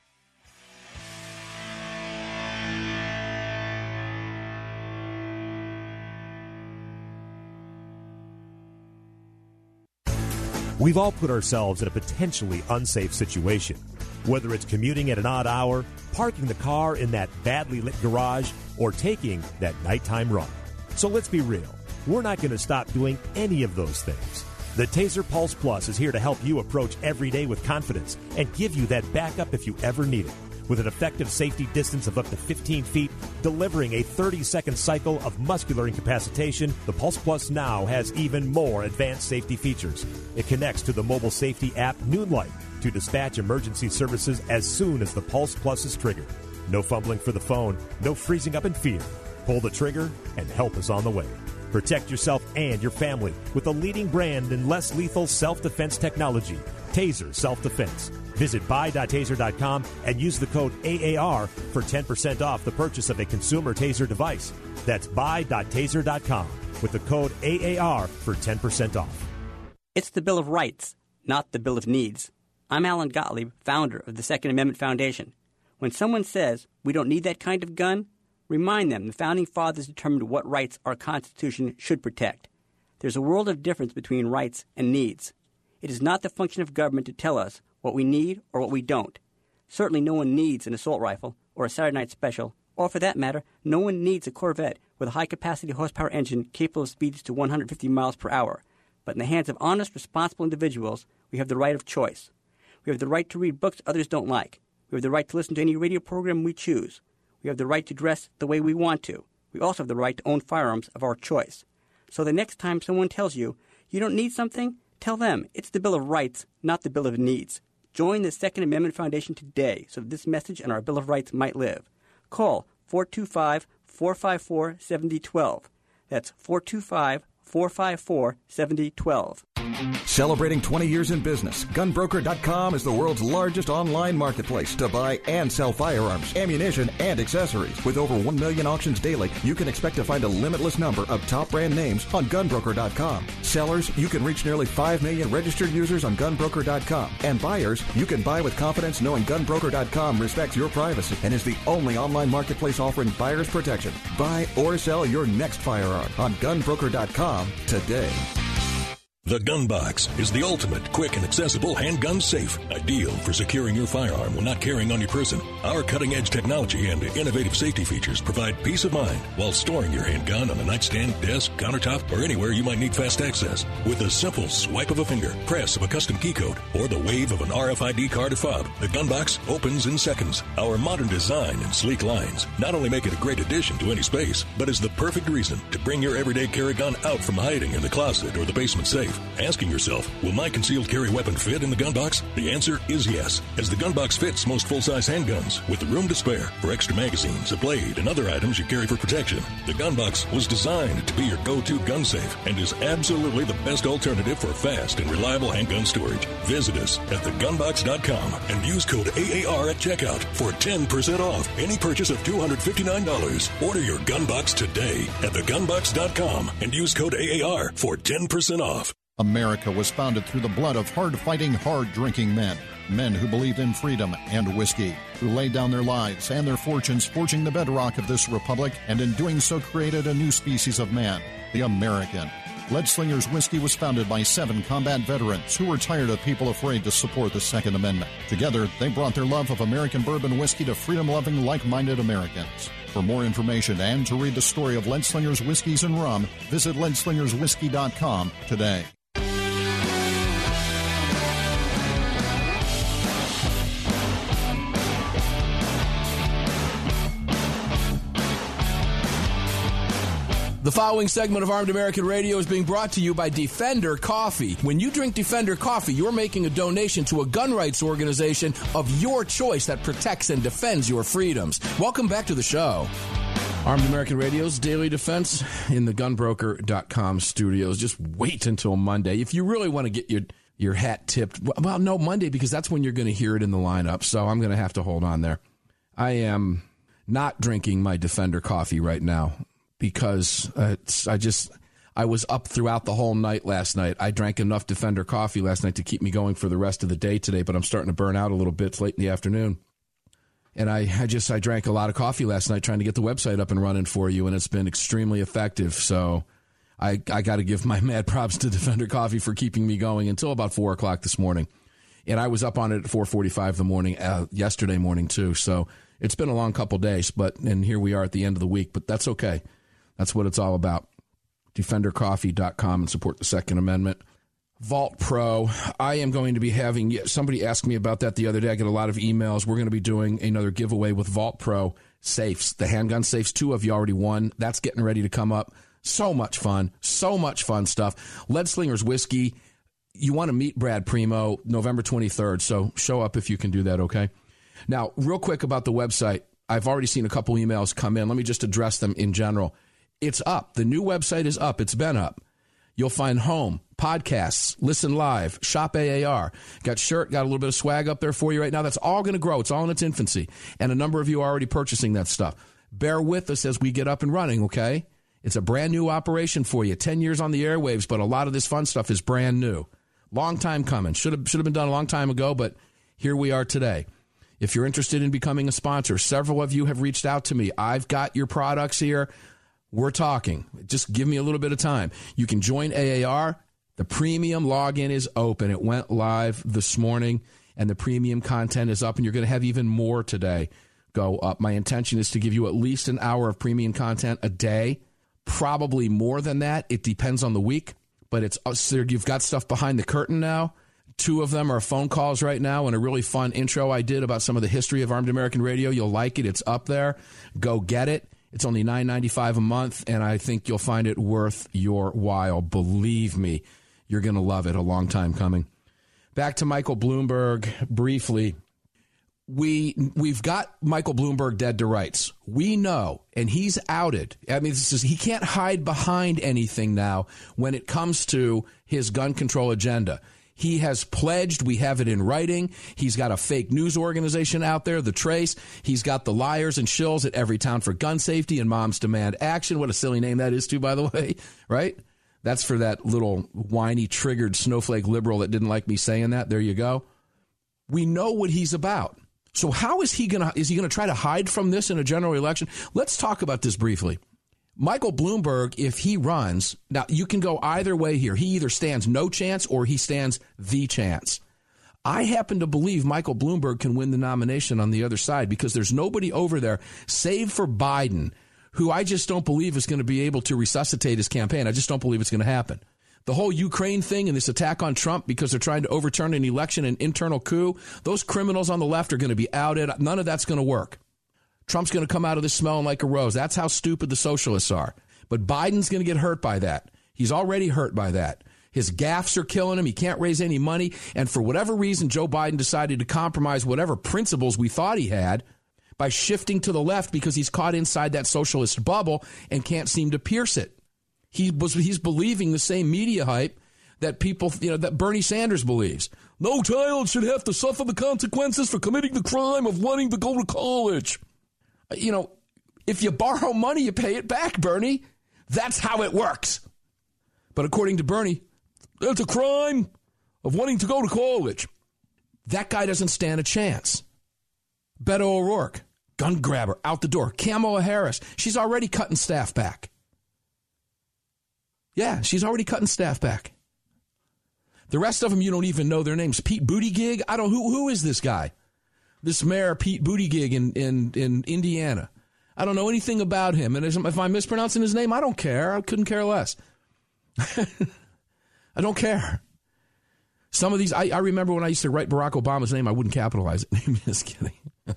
We've all put ourselves in a potentially unsafe situation. Whether it's commuting at an odd hour, parking the car in that badly lit garage, or taking that nighttime run. So let's be real. We're not going to stop doing any of those things. The Taser Pulse Plus is here to help you approach every day with confidence and give you that backup if you ever need it. With an effective safety distance of up to fifteen feet, delivering a thirty-second cycle of muscular incapacitation, the Pulse Plus now has even more advanced safety features. It connects to the mobile safety app Noonlight to dispatch emergency services as soon as the Pulse Plus is triggered. No fumbling for the phone, no freezing up in fear. Pull the trigger and help is on the way. Protect yourself and your family with a leading brand in less lethal self-defense technology, Taser Self-Defense. Visit buy dot taser dot com and use the code A A R for ten percent off the purchase of a consumer Taser device. That's buy dot taser dot com with the code A A R for ten percent off. It's the Bill of Rights, not the Bill of Needs. I'm Alan Gottlieb, founder of the Second Amendment Foundation. When someone says we don't need that kind of gun, remind them the Founding Fathers determined what rights our Constitution should protect. There's a world of difference between rights and needs. It is not the function of government to tell us what we need or what we don't. Certainly no one needs an assault rifle or a Saturday night special, or for that matter, no one needs a Corvette with a high-capacity horsepower engine capable of speeds to one hundred fifty miles per hour. But in the hands of honest, responsible individuals, we have the right of choice. We have the right to read books others don't like. We have the right to listen to any radio program we choose. We have the right to dress the way we want to. We also have the right to own firearms of our choice. So the next time someone tells you you don't need something, tell them it's the Bill of Rights, not the Bill of Needs. Join the Second Amendment Foundation today so that this message and our Bill of Rights might live. Call four two five, four five four, seven zero one two. That's four two five, four five four, seven zero one two. Celebrating twenty years in business, gun broker dot com is the world's largest online marketplace to buy and sell firearms, ammunition, and accessories. With over one million auctions daily, you can expect to find a limitless number of top brand names on gun broker dot com. Sellers, you can reach nearly five million registered users on gun broker dot com. And buyers, you can buy with confidence knowing gun broker dot com respects your privacy and is the only online marketplace offering buyers protection. Buy or sell your next firearm on gun broker dot com today. The Gun Box is the ultimate, quick, and accessible handgun safe, ideal for securing your firearm when not carrying on your person. Our cutting-edge technology and innovative safety features provide peace of mind while storing your handgun on a nightstand, desk, countertop, or anywhere you might need fast access. With a simple swipe of a finger, press of a custom key code, or the wave of an R F I D card or fob, the Gun Box opens in seconds. Our modern design and sleek lines not only make it a great addition to any space, but is the perfect reason to bring your everyday carry gun out from hiding in the closet or the basement safe. Asking yourself, will my concealed carry weapon fit in the gun box? The answer is yes, as the gun box fits most full-size handguns with the room to spare for extra magazines, a blade, and other items you carry for protection. The gun box was designed to be your go-to gun safe and is absolutely the best alternative for fast and reliable handgun storage. Visit us at the gun box dot com and use code A A R at checkout for ten percent off any purchase of two hundred fifty-nine dollars. Order your gun box today at the gun box dot com and use code A A R for ten percent off. America was founded through the blood of hard-fighting, hard-drinking men. Men who believed in freedom and whiskey, who laid down their lives and their fortunes forging the bedrock of this republic, and in doing so created a new species of man, the American. Lead Slingers Whiskey was founded by seven combat veterans who were tired of people afraid to support the Second Amendment. Together, they brought their love of American bourbon whiskey to freedom-loving, like-minded Americans. For more information and to read the story of Lead Slingers Whiskeys and Rum, visit lead slingers whiskey dot com today. The following segment of Armed American Radio is being brought to you by Defender Coffee. When you drink Defender Coffee, you're making a donation to a gun rights organization of your choice that protects and defends your freedoms. Welcome back to the show. Armed American Radio's Daily Defense in the gun broker dot com studios. Just wait until Monday. If you really want to get your, your hat tipped, well, no, Monday, because that's when you're going to hear it in the lineup, so I'm going to have to hold on there. I am not drinking my Defender Coffee right now. Because uh, it's, I just, I was up throughout the whole night last night. I drank enough Defender coffee last night to keep me going for the rest of the day today, but I'm starting to burn out a little bit late in the afternoon. And I, I just, I drank a lot of coffee last night trying to get the website up and running for you, and it's been extremely effective. So I, I got to give my mad props to Defender Coffee for keeping me going until about four o'clock this morning. And I was up on it at four forty-five in the morning, uh, yesterday morning too. So it's been a long couple days, but, and here we are at the end of the week, but that's okay. That's what it's all about. defender coffee dot com and support the Second Amendment. Vault Pro. I am going to be having, somebody asked me about that the other day. I get a lot of emails. We're going to be doing another giveaway with Vault Pro safes. The handgun safes, two of you already won. That's getting ready to come up. So much fun. So much fun stuff. Lead Slingers Whiskey. You want to meet Brad Primo November twenty-third, so show up if you can do that, okay? Now, real quick about the website. I've already seen a couple emails come in. Let me just address them in general. It's up. The new website is up. It's been up. You'll find home, podcasts, listen live, shop A A R. Got shirt, got a little bit of swag up there for you right now. That's all going to grow. It's all in its infancy. And a number of you are already purchasing that stuff. Bear with us as we get up and running, okay? It's a brand new operation for you. Ten years on the airwaves, but a lot of this fun stuff is brand new. Long time coming. Should have, should have been done a long time ago, but here we are today. If you're interested in becoming a sponsor, several of you have reached out to me. I've got your products here. We're talking. Just give me a little bit of time. You can join A A R. The premium login is open. It went live this morning, and the premium content is up, and you're going to have even more today go up. My intention is to give you at least an hour of premium content a day, probably more than that. It depends on the week, but it's you've got stuff behind the curtain now. Two of them are phone calls right now and a really fun intro I did about some of the history of Armed American Radio. You'll like it. It's up there. Go get it. It's only nine ninety-five a month, and I think you'll find it worth your while. Believe me, you're going to love it. A long time coming. back to Michael Bloomberg briefly. We, we've got Michael Bloomberg dead to rights. We know, and he's outed. I mean, this is, he can't hide behind anything now when it comes to his gun control agenda. He has pledged, we have it in writing. He's got a fake news organization out there, The Trace. He's got the liars and shills at Everytown for Gun Safety and Moms Demand Action. What a silly name that is, too, by the way, right? That's for that little whiny, triggered snowflake liberal that didn't like me saying that. There you go. We know what he's about. So how is he going to, is he going to try to hide from this in a general election? Let's talk about this briefly. Michael Bloomberg, if he runs, now you can go either way here. He either stands no chance or he stands the chance. I happen to believe Michael Bloomberg can win the nomination on the other side because there's nobody over there, save for Biden, who I just don't believe is going to be able to resuscitate his campaign. I just don't believe it's going to happen. The whole Ukraine thing and this attack on Trump because they're trying to overturn an election, an internal coup, those criminals on the left are going to be outed. None of that's going to work. Trump's going to come out of this smelling like a rose. That's how stupid the socialists are. But Biden's going to get hurt by that. He's already hurt by that. His gaffes are killing him. He can't raise any money. And for whatever reason, Joe Biden decided to compromise whatever principles we thought he had by shifting to the left because he's caught inside that socialist bubble and can't seem to pierce it. He was he's believing the same media hype that people, you know, that Bernie Sanders believes. No child should have to suffer the consequences for committing the crime of wanting to go to college. You know, if you borrow money, you pay it back, Bernie. That's how it works. But according to Bernie, that's a crime of wanting to go to college. That guy doesn't stand a chance. Beto O'Rourke, gun grabber, out the door. Kamala Harris, she's already cutting staff back. Yeah, she's already cutting staff back. The rest of them, you don't even know their names. Pete Buttigieg, I don't. Who who is this guy? This mayor, Pete Buttigieg in in, in Indiana. I don't know anything about him. And if I'm mispronouncing his name, I don't care. I couldn't care less. I don't care. Some of these, I, I remember when I used to write Barack Obama's name, I wouldn't capitalize it. Just kidding.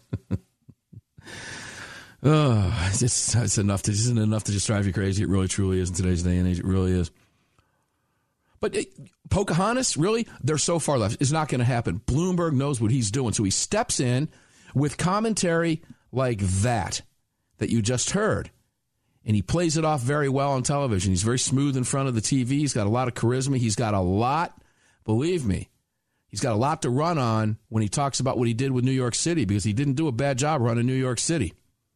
Oh, it's, just, it's enough to, isn't enough to just drive you crazy. It really, truly is in today's day and age. It really is. But it, Pocahontas, really, they're so far left. It's not going to happen. Bloomberg knows what he's doing. So he steps in with commentary like that, that you just heard. And he plays it off very well on television. He's very smooth in front of the T V. He's got a lot of charisma. He's got a lot, believe me, he's got a lot to run on when he talks about what he did with New York City, because he didn't do a bad job running New York City.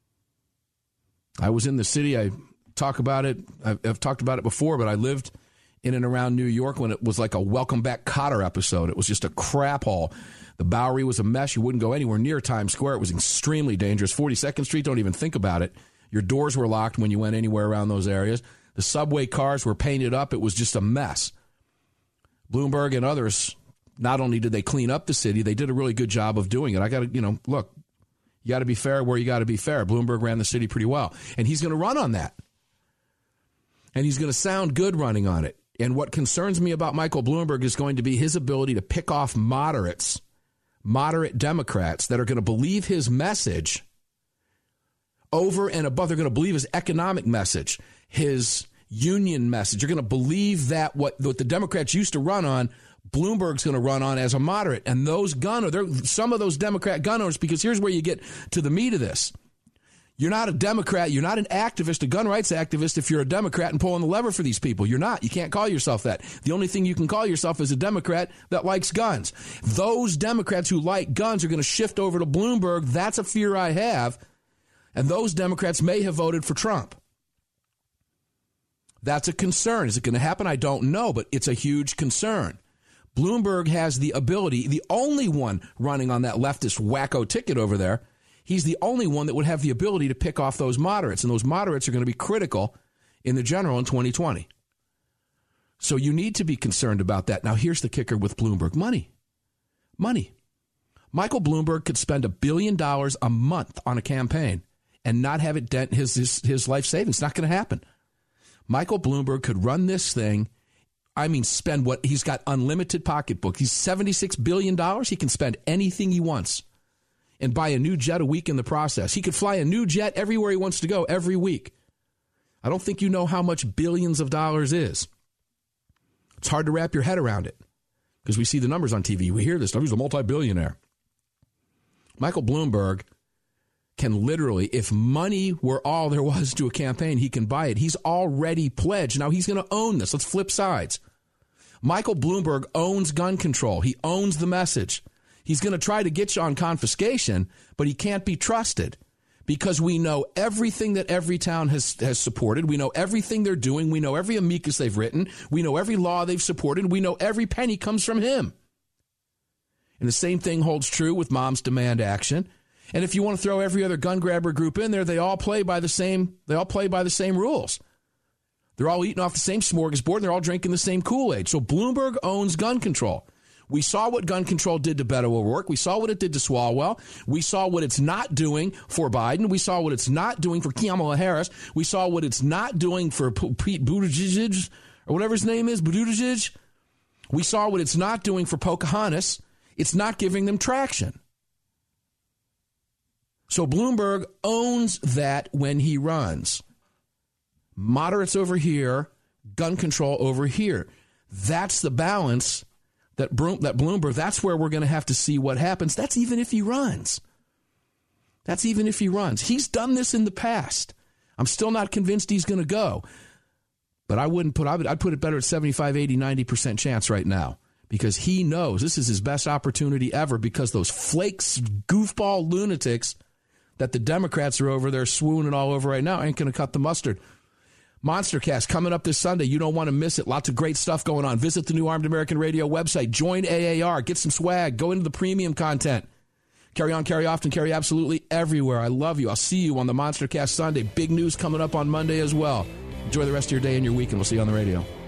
I was in the city. I talk about it. I've, I've talked about it before, but I lived in and around New York when it was like a Welcome Back Kotter episode. It was just a crap hole. The Bowery was a mess. You wouldn't go anywhere near Times Square. It was extremely dangerous. forty-second Street, don't even think about it. Your doors were locked when you went anywhere around those areas. The subway cars were painted up. It was just a mess. Bloomberg and others, not only did they clean up the city, they did a really good job of doing it. I got to, you know, look, you got to be fair where you got to be fair. Bloomberg ran the city pretty well. And he's going to run on that. And he's going to sound good running on it. And what concerns me about Michael Bloomberg is going to be his ability to pick off moderates, moderate Democrats that are going to believe his message over and above. They're going to believe his economic message, his union message. You're going to believe that what, what the Democrats used to run on, Bloomberg's going to run on as a moderate. And those gun owners, some of those Democrat gun owners, because here's where you get to the meat of this. You're not a Democrat. You're not an activist, a gun rights activist, if you're a Democrat and pulling the lever for these people. You're not. You can't call yourself that. The only thing you can call yourself is a Democrat that likes guns. Those Democrats who like guns are going to shift over to Bloomberg. That's a fear I have. And those Democrats may have voted for Trump. That's a concern. Is it going to happen? I don't know, but it's a huge concern. Bloomberg has the ability, the only one running on that leftist wacko ticket over there, he's the only one that would have the ability to pick off those moderates. And those moderates are going to be critical in the general in twenty twenty. So you need to be concerned about that. Now, here's the kicker with Bloomberg. Money. Money. Michael Bloomberg could spend a billion dollars a month on a campaign and not have it dent his, his, his life savings. It's not going to happen. Michael Bloomberg could run this thing. I mean, spend what he's got unlimited pocketbook. He's seventy-six billion dollars. He can spend anything he wants and buy a new jet a week in the process. He could fly a new jet everywhere he wants to go every week. I don't think you know how much billions of dollars is. It's hard to wrap your head around it. because we see the numbers on T V. We hear this stuff. He's a multi-billionaire. Michael Bloomberg can literally, if money were all there was to a campaign, he can buy it. He's already pledged. Now he's going to own this. Let's flip sides. Michael Bloomberg owns gun control. He owns the message. He's going to try to get you on confiscation, but he can't be trusted because we know everything that Everytown has, has supported. We know everything they're doing. We know every amicus they've written. We know every law they've supported. We know every penny comes from him. And the same thing holds true with Moms Demand Action. And if you want to throw every other gun grabber group in there, they all play by the same, they all play by the same rules. They're all eating off the same smorgasbord, and they're all drinking the same Kool-Aid. So Bloomberg owns gun control. We saw what gun control did to Beto O'Rourke. We saw what it did to Swalwell. We saw what it's not doing for Biden. We saw what it's not doing for Kamala Harris. We saw what it's not doing for Pete Buttigieg, or whatever his name is, Buttigieg. We saw what it's not doing for Pocahontas. It's not giving them traction. So Bloomberg owns that when he runs. Moderates over here, gun control over here. That's the balance that, Bro- that Bloomberg, that's where we're going to have to see what happens. That's even if he runs. That's even if he runs. He's done this in the past. I'm still not convinced he's going to go. But I wouldn't put, I would, I'd put it better at seventy-five, eighty, ninety percent chance right now. Because he knows this is his best opportunity ever because those flakes, goofball lunatics that the Democrats are over there swooning all over right now ain't going to cut the mustard. Monstercast coming up this Sunday. You don't want to miss it. Lots of great stuff going on. Visit the new Armed American Radio website. Join A A R. Get some swag. Go into the premium content. Carry on, carry often, carry absolutely everywhere. I love you. I'll see you on the Monstercast Sunday. Big news coming up on Monday as well. Enjoy the rest of your day and your week, and we'll see you on the radio.